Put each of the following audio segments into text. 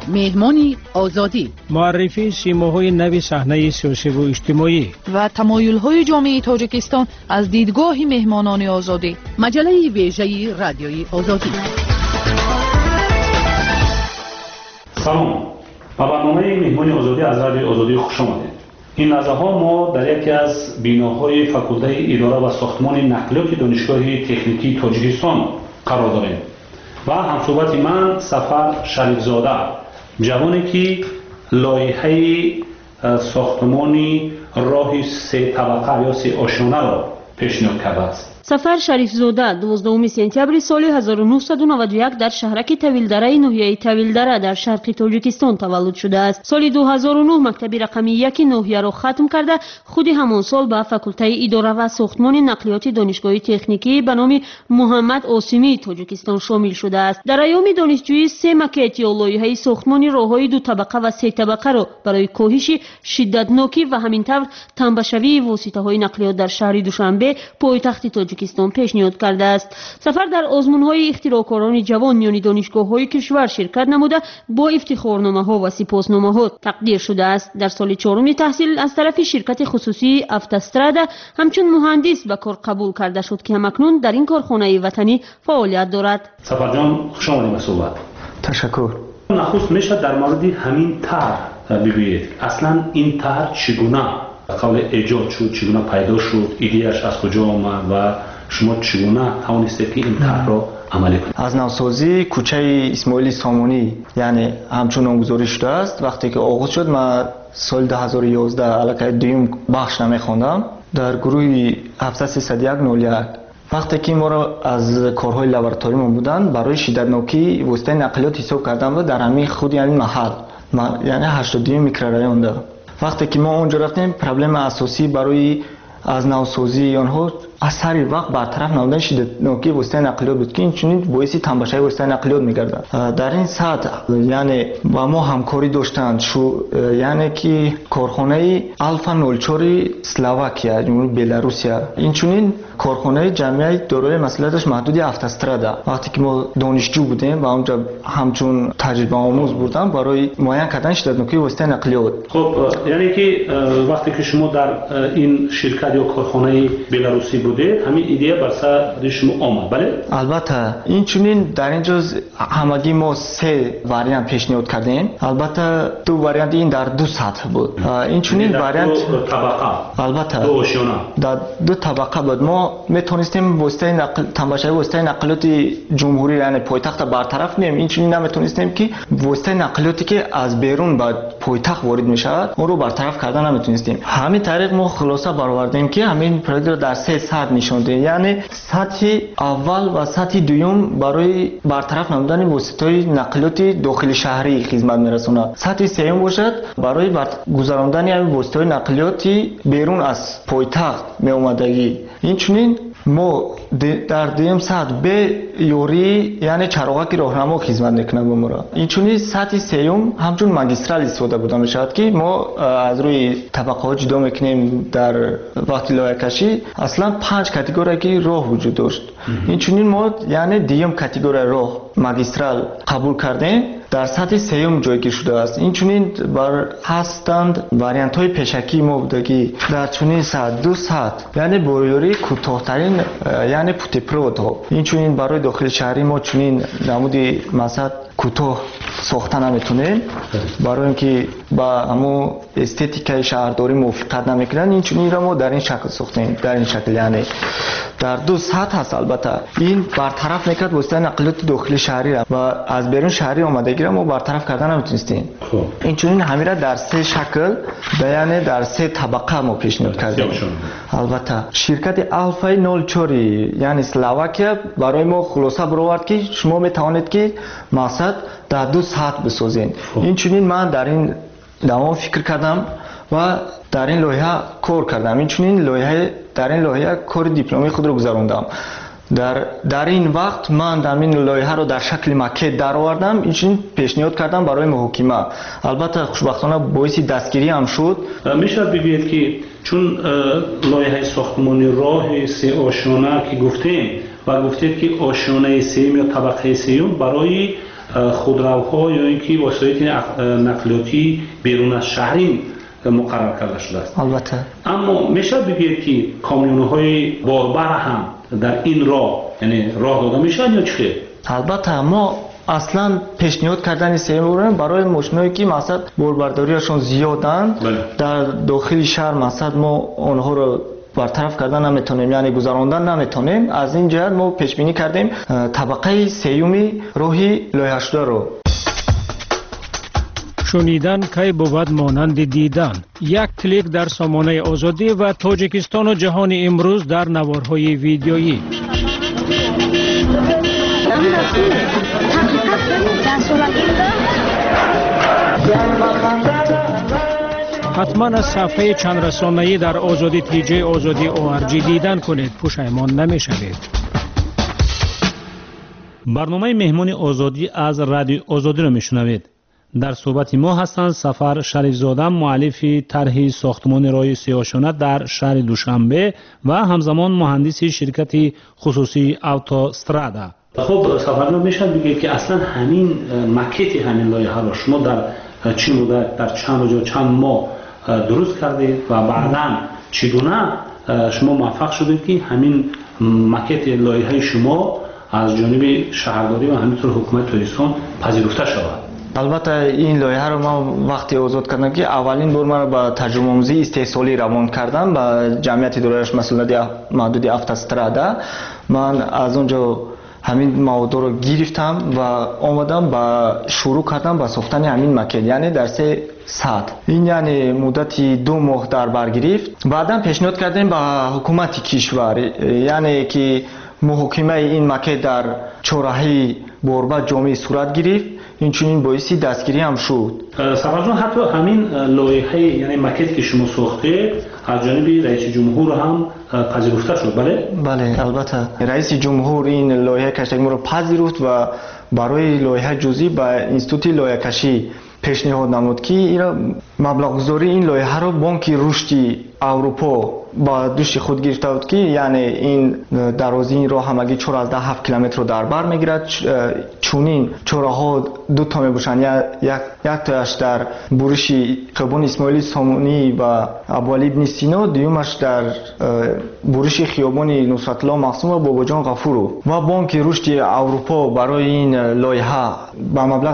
مهمانی آزادی، معرفی سیماهای نوی صحنه سیاسی و اجتماعی و تمایل‌های جامعه تاجیکستان از دیدگاه مهمانان آزادی. مجله ویژه رادیوی آزادی. سلام، با برنامه مهمانی آزادی از رادیوی آزادی خوش آمدید. این لحظه ها ما در یکی از بیناهای فاکولته اداره و ساختمان نقلیات دانشگاه تکنیکی تاجیکستان قرار داریم و همصحبت من سفر شریفزاده، جوانی که لایحه ساختمان راه سه طبقه یا سه آشیانه را پیشنهاد کرده است. سفر شریفزاده 12 سپتامبر سال 1991 در شهرک طویلدره ناحیه طویلدره در شرق تاجیکستان تولد شده است. سال 2009 مکتب رقمی 1 ناحیه را ختم کرده خود همان سال به فاکولته اداره و ساختمان نقلیات دانشگاه تکنیکی به نام محمد آسیمی تاجیکستان شامل شده است. در ایام دانشجویی سه مکت یا لایحه ساختمان راههای دو طبقه و سه طبقه را برای کاهش شدتناکی و همینطور تنبشوی واسطه‌های نقلیات در شهر دوشنبه پایتخت تاجیکستان پیشنهاد کرده است. سفر در آزمون‌های اختراعکاران جوان میان دانشگاه‌های کشور شرکت نموده با افتخارنامه‌ها و سپاسنامه‌ها تقدیر شده است. در سال چهارم تحصیل از طرف شرکت خصوصی افتاسترادا همچون مهندس به کار قبول کرده شد که همکنون در این کارخانه وطنی فعالیت دارد. سفر جان، خوش آمدید به صحبت. تشکر. نخست میشه در مورد همین طرح بگویید. اصلا این طرح چگونه قبل ایجاد شد، چگونه پیدا شد، ایده‌اش از کجا آمد و شما چگونه توانستید که این طرح را عملی کنید؟ از نوسازی کوچه اسماعیل سامونی یعنی همچون نامگذاری شده است. وقتی که آغاز شد من سال 2011 علاقه دوم بخش نمیخوندم در گروه 7301 وقتی که ما را از کارهای لابراتوری ما بودن برای شدتناکی واسطه نقلیات حساب کردم و در همین خود یعنی محل یعنی 82 میکرورایون ده. وقتی که ما اونجا رفتیم پرابلم اساسی برای از نوسازی آنها از سر وقت برطرف نمودن شدتناکی واسطه نقلیات بود که این چنین باعث تنبشوی واسطه نقلیات میگردد. در این سطح یعنی با ما همکاری داشتند یعنی که کارخانه آلفا 04 اسلواکیا جمهوری بلاروسیا این چنین کارخانه جمعی دارای مسئولیتش محدود افتاسترادا. وقتی که ما دانشجو بودیم و اونجا همچون تجربه آموز بودم برای معاین کردن شدتناکی واسطه نقلیات. خب یعنی که وقتی که شما در این شرکت یا کارخانه بلاروسی بودید همین ایده بر سر شما آمد؟ بله البته این چنین در اینجا همگی ما سه واریانت پیشنهاد کردیم. البته دو واریانت این در دو سطح بود. این چنین واریانت طبقه البته دو آشیانه در دو طبقه بود. ما میتونستیم واسطه تنبشوی واسطه نقلیات جمهوری یعنی پایتخت برطرف نیم. این چنین نمیتونستیم که واسطه نقلیاتی که از بیرون به پایتخت وارد میشود اون رو برطرف کردن نمیتونستیم. همین طریق ما خلاصه برآوردیم که همین پروژه رو در سه سطح نشوندیم یعنی سطح اول و سطح دوم برای برطرف نمودن واسطه‌های نقلیات داخل شهری خدمت میرسونه. سطح سوم باشد برای گذراندن همین واسطه‌های نقلیاتی بیرون از پایتخت می اومدگی. این چنین ما در دوم سطح به یوری یعنی چراغک راهنما خدمت میکنه به ما. این چنین سطح سوم همچون ماگیسترال استفاده بوده میشود که ما از روی طبقه ها جدا میکنیم. در وقتی لایحه کشی اصلا 5 کاتگوری راه وجود داشت. این چنین ما یعنی دوم کاتگوری راه ماگیسترال قبول کردیم در سطح سوم جایگیر شده است. این چنین بر هستند واریانت های پیشکی ما بودگی در چنین سطح دو سطح یعنی برویوری کوتاه‌ترین یعنی پوتپرود ها. این چنین برای داخل شهری ما چنین نمودی مثلا کوتاه ساختن نمیتونیم برای اینکه با همون استتیکای شهرداری موافقت نمیکنن. این چنین را ما در این شکل ساختیم. در این شکل یعنی در دو سطح هست. البته این برطرف نکرد واسطه نقلیات داخل شهری را و از بیرون شهری آمدگی را ما برطرف کردن نمیتونستیم. این چنین همین را در سه شکل یعنی در سه طبقه ما پیشنهاد کردیم. البته شرکت آلفا 04 یعنی اسلواکیا برای ما خلاصه برآورد که شما میتوانید که مقصد در دو سطح بسازین. این چنین من در این دوام فکر کردم و در این لایحه کار کردم. این چنین در این لایحه کار دیپلمی خود رو گذراندم. در این وقت من در این لایحه رو در شکل مکت در آوردم. این پیشنهاد کردم برای محاکمه. البته خوشبختانه باعث دستگیری هم شد. میشه بگویید که چون لایحه ساختمانی راه سه آشیانه که گفتیم و گفتید که آشیانه سوم یا طبقه سوم برای خودروها یا اینکه وسایل نقلیاتی بیرون از شهری مقرر کرده شده است. البته اما میشه بگید که کامیون‌های باربر هم در این راه یعنی راه داده میشن یا چه؟ البته ما اصلا پیشنهاد کردن سیمور برای ماشینایی که مثلا باربرداریشون زیادن در داخل شهر مثلا ما اونها رو برطرف کردن نمیتونیم یعنی گذراندن نمیتونیم. از این جهت ما پیش بینی کردیم طبقه سیومی راهی لایحه شده رو. شنیدن کی بود مانند دیدن. یک کلیک در سامانه آزادی و تاجیکستان و جهان امروز در نوارهای ویدیویی. حتما از صفحه چند رسانه‌ای در آزادی تیجه آزادی ORG دیدن کنید، پشیمان نمی‌شوید. برنامه مهمان آزادی از رادیو آزادی را میشنوید. در صحبت ما هستند سفر شریفزاده، مؤلف طرح ساختمان راه سیاه‌شانه در شهر دوشنبه و همزمان مهندس شرکت خصوصی اوتوسترادا. خب سفرنامه میشه بگید که اصلا همین مکت همین لایحه را شما در چه مدت، در چند روز یا چند ماه درست کردید و بعداً چگونه شما موفق شدید که همین مکت لایحه شما از جانب شهرداری و همینطور حکومت تاجیکستان پذیرفته شود؟ البته این لایحه رو ما وقتی آزاد کردم که اولین بار من با ترجمه آموزی استحصالی روان کردم با جمعیت اداره مسئولیت محدود اوتوسترادا. من از اونجا همین موضوع رو گرفتم و آمدم با شروع کردم با ساختن همین مکت، یعنی در 3 ساعت. این یعنی مدتی 2 ماه در بر گرفت. بعدا پیشنهاد کردیم با حکومت کشور، یعنی که محاکمه این مکت در چهارراهی باربد جامعه صورت گرفت. این چنین باعثی دستگیری هم شد. سفرجان حتی همین لایحه یعنی مکت که شما ساخته از جانب رئیس جمهور هم پذیرفته شد؟ بله البته رئیس جمهور این لایحه کشی ما رو پذیرفت و برای لایحه جزئی با انستیتوت لایحه کشی پیشنهاد نمود که این مبلغ گذاری این لایحه رو بانک رشد اروپا با دوش خود گرفته بود که یعنی این درازی این راه همگی 14 کیلومتر رو در بر میگیرد. چونین چراها 2 تا میباشند، یک تایش در برش خیابان اسماعیل سامونی و ابوعلی ابن سینا، دومش در برش خیابان نصرت الله مقسوم و باباجان غفور. و بانک رشد اروپا برای این لایحه با مبلغ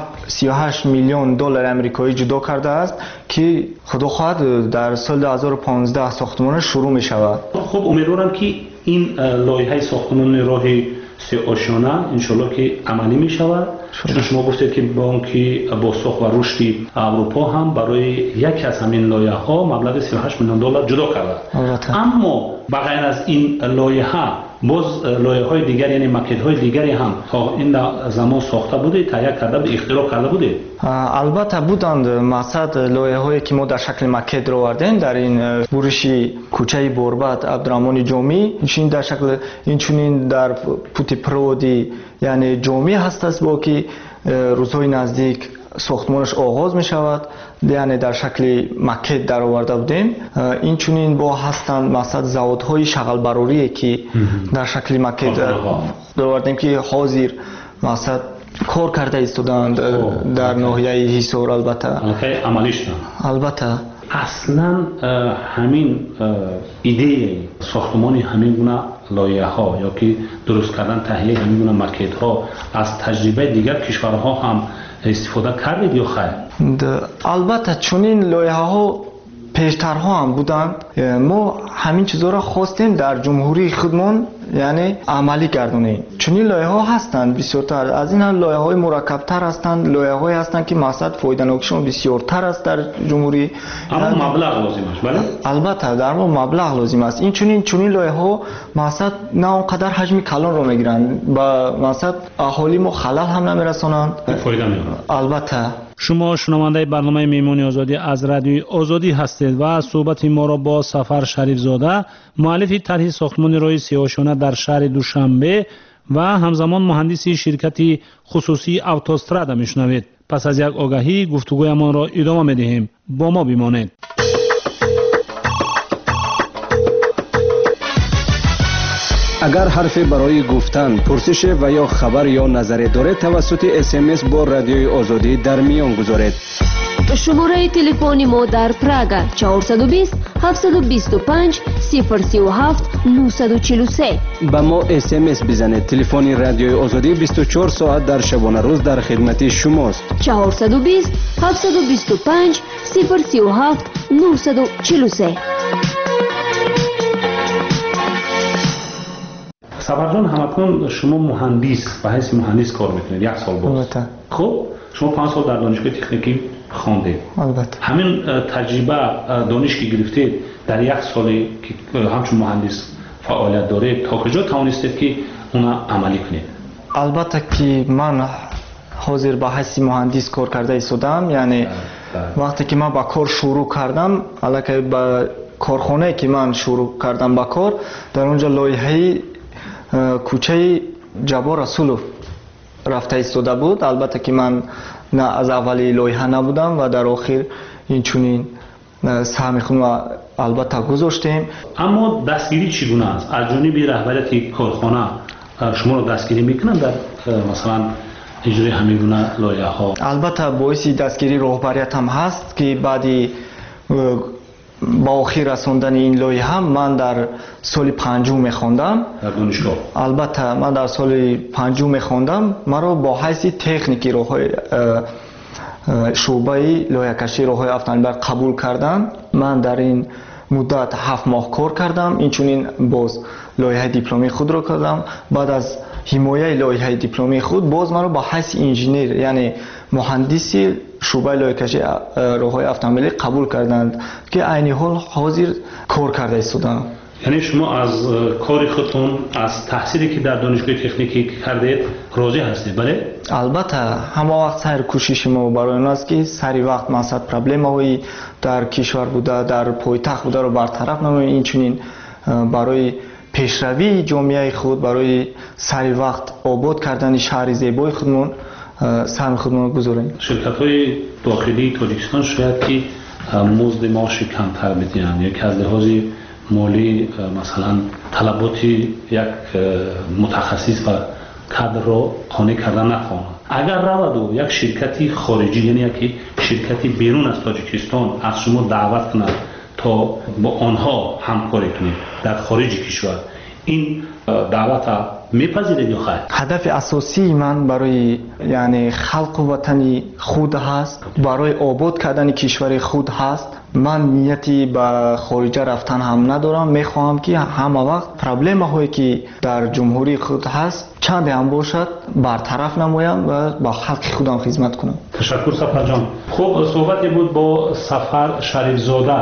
38 میلیون دلار آمریکایی جدا کرده است که خدا خواهد در سال 2015 ساختمان شروع می شود. خب امیدوارم که این لایحه ساختمان راه سیاه‌شانه انشالله که عملی می شود. چون شما گفتید که بانک بازساخت و رشد اروپا هم برای یکی از همین لایحه ها مبلغ 38 میلیون دلار جدا کرده. اما بغیر از این لایحه باز لایحه های دیگر یعنی مکت های دیگری هم تا این زمان ساخته بوده، تهیه کرده به اختراع کرده بوده؟ البته بودند. مثلا لایحه هایی که ما در شکل مکت رو آوردیم در این برش کوچه باربد عبدالرحمن جامی، این در شکل این چنین در پوتی پرودی یعنی جامی هست است با که روزهای نزدیک ساختمانش آغاز می شود، یعنی در شکل مکت در آورده بودیم. این چنین با هستند مثلا زوادهای شغل براری که در شکل مکت در آوردیم که حاضر مثلا کار کرده ایستادند در ناحیه حصار. البته عملیش البته اصلا همین ایده ساختمان همین گونه لایحه ها یا که درست کردن تهیه همین گونه مکت ها از تجربه دیگر کشورها هم استفاده کردید یا خیر؟ البته چون این لایحه ها پیشترها هم بودند. ما همین چیزا را خواستیم در جمهوری خودمون یعنی عملی گردونیم. چون این لایحه ها هستند بسیارتر از این، هم لایحه های مرکب تر هستند، لایحه های هستند که مقصد فایده ناکشون بسیارتر است در جمهوری. اما مبلغ لازم است. بله البته در ما مبلغ لازم است. این چون این لایحه ها مقصد نه اونقدر حجم کلان رو میگیرند و مقصد اهالی ما خلل هم نمیرسونند، فایده نمیبرند. البته شما شنونده برنامه مهمانی آزادی از رادیو آزادی هستید و صحبت ما را با سفر شریفزاده، مؤلف طرح ساختمان راه سیاه‌شانه در شهر دوشنبه و همزمان مهندس شرکت خصوصی اوتوسترادا میشنوید. پس از یک آگهی گفتگویمان را ادامه میدهیم. با ما بمانید. اگر حرفی برای گفتن، پرسش و یا خبر یا نظری دارید توسط SMS با رادیوی آزادی در میان گذارید. شماره تلفن ما در پراگ 420 725 037 943. با ما SMS بزنید. تلفن رادیوی آزادی 24 ساعت در شبانه روز در خدمت شماست. 420 725 037 943. صبر جان، همکنون شما مهندس به حیث مهندس کار میکنید 1 سال باز. خب شما 5 سال در دانشگاه تکنیکی خواندید. البته همین تجربه دانش که گرفتید در 1 سالی که همچون مهندس فعالیت دارید تا کجا توانستید که اونا عملی کنید؟ البته که من حاضر به حیث مهندس کار کرده ایستادم، یعنی وقتی که من با کار شروع کردم، البته با کارخانه که من شروع کردم با کار، در اونجا لایحه کوچه جبار رسولو رفته ایستاده بود. البته که من نه از اولی لایحه نبودم و در آخر این چونین سهم خود البته گذاشتیم. اما دستگیری چگونه است؟ از جانب رهبریت کارخانه شما رو دستگیری میکنن در مثلا اجرای همین گونه لایحه ها؟ البته باعث دستگیری رهبریت هم هست که بعدی با آخر رساندن این لایحه من در سال 5 میخوندم در دانشگاه. البته من در سال 5 میخوندم. مرا با حیث تکنیکی راههای شعبه لایحه کشی راههای افغانستان قبول کردند. من در این مدت 7 ماه کار کردم. این چونین باز لایحه دیپلمی خود را کردم. بعد از حمایه لایحه دیپلمی خود باز مرا با حیث انجینیر یعنی مهندسی شعبه لایحه کشی راههای افغانستان قبول کردند که عین حال حاضر کار کرده ایستادم. یعنی شما از کار خودتون، از تحصیلی که در دانشگاه تکنیکی کردید راضی هستید؟ بله؟ البته همه وقت سر کوشش ما برای اون است که سری وقت مقصد پرابلم هایی در کشور بوده، در پایتخت بوده رو برطرف نماییم. این چنین برای پیشروی جامعه خود، برای سری وقت آباد کردن شهر زیبای خودمون سهم خودمون گذاریم. شرکت‌های داخلی تاجیکستان شاید که مزد معاش کمتر بدهند یا که از لحاظ مالی مثلا طلبات یک متخصص و کادر را قانع کردن نتوانند. اگر رود و یک شرکتی خارجی یعنی یک شرکتی بیرون از تاجیکستان از شما دعوت کند تا با آنها همکاری کنید در خارج کشور، این دعوت میپذیرید یا خیر؟ هدف اساسی من برای یعنی خلق وطنی خود هست، برای آباد کردن کشور خود هست. من نیتی به خارج رفتن هم ندارم. میخواهم که همه وقت پرابلم هایی که در جمهوری خود هست چند هم باشد برطرف نمایم و با خلق خودم خدمت کنم. تشکر سفر جان. خب صحبتی بود با سفر شریف زاده،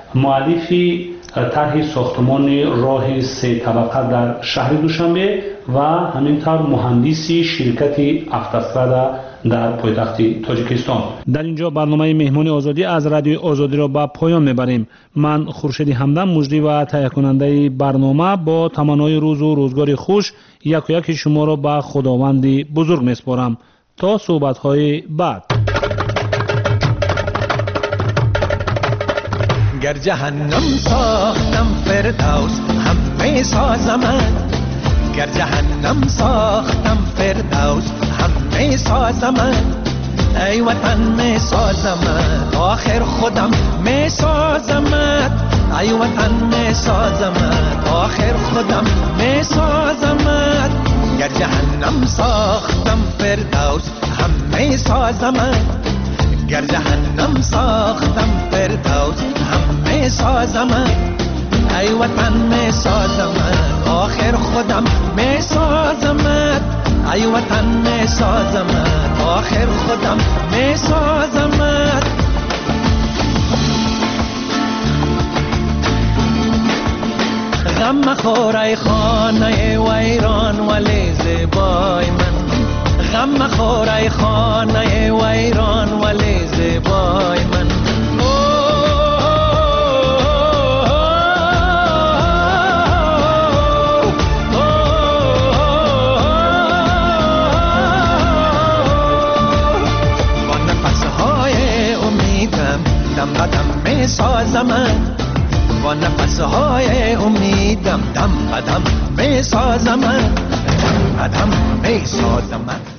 مؤلفی طرح ساختمان راه 3 طبقه در شهر دوشنبه و همینطور مهندسی شرکت افتاسترادا در پایتخت تاجیکستان. در اینجا برنامه مهمان آزادی از رادیو آزادی را به پایان میبریم. من خورشید همدم مجری و تهیه کننده برنامه با تمنای روز و روزگار خوش یک شما را به خداوند بزرگ میسپارم. تا صحبت های بعد. گر جهنم ساختم فردوس همه سازمت، گر جهنم ساختم فردوس همه سازمت، ای وطن می سازمت آخر خودم می سازمت، ای وطن می سازمت آخر خودم می سازمت، گر جهنم ساختم فردوس همه سازمت، گر جهنم ساختم فردوس همه سازمت، ای وطن می سازمت آخر خودم می سازمت، ای وطن می سازمت آخر خودم می سازمت. غم مخور ای خانه ویران ولی زیبای من، غم مخور ای خانه ویران ولی زیبای من. با نفسهای امیدم دم به دم می سازمت، با نفسهای امیدم دم بدم می سازم من، دم بدم می سازم من.